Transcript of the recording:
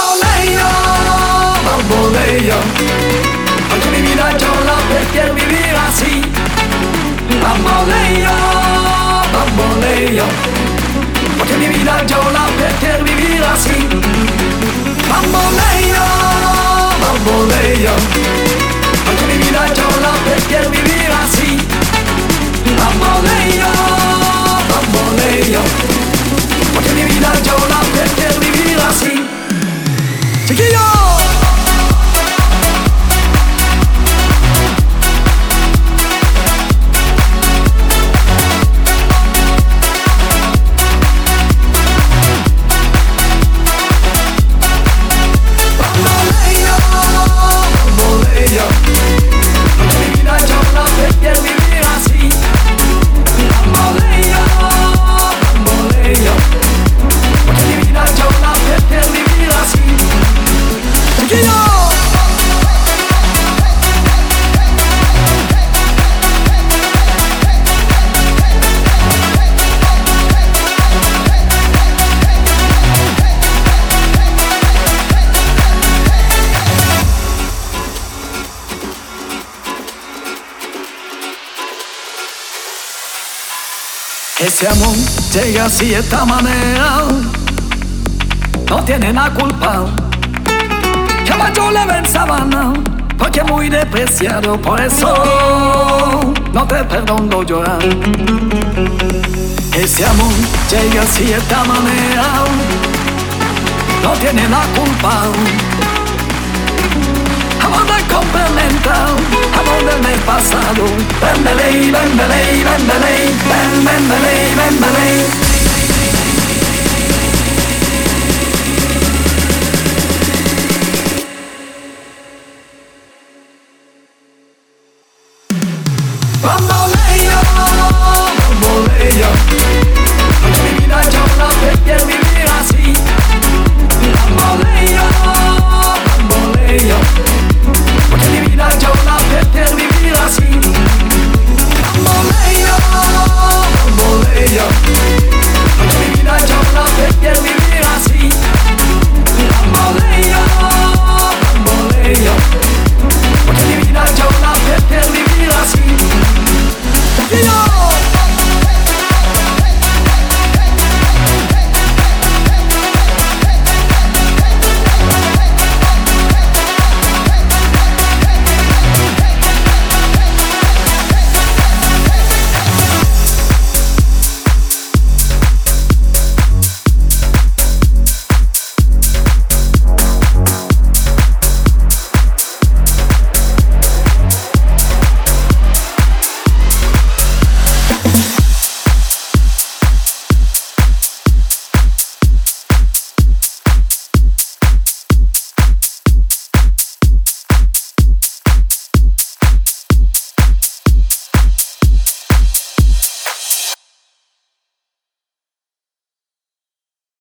Bamboleo, bamboleo, porque mi vida yo la prefiero vivir así. Bamboleo, bamboleo, porque mi vida yo la prefiero vivir así. Bamboleo, bamboleo, porque mi vida yo la prefiero vivir así. Bamboleo, bamboleo, porque mi vida yo la prefiero vivir así. ¡Chiquillo! Ese amor llega así de esta manera, no tiene la culpa. Que yo le ven sabana, porque es muy despreciado, por eso no te perdono llorar. Ese amor llega así de esta manera, no tiene la culpa. Amor de complementa, amor del mes pasado. Vendele, vendele, vendele, vendele, vendele.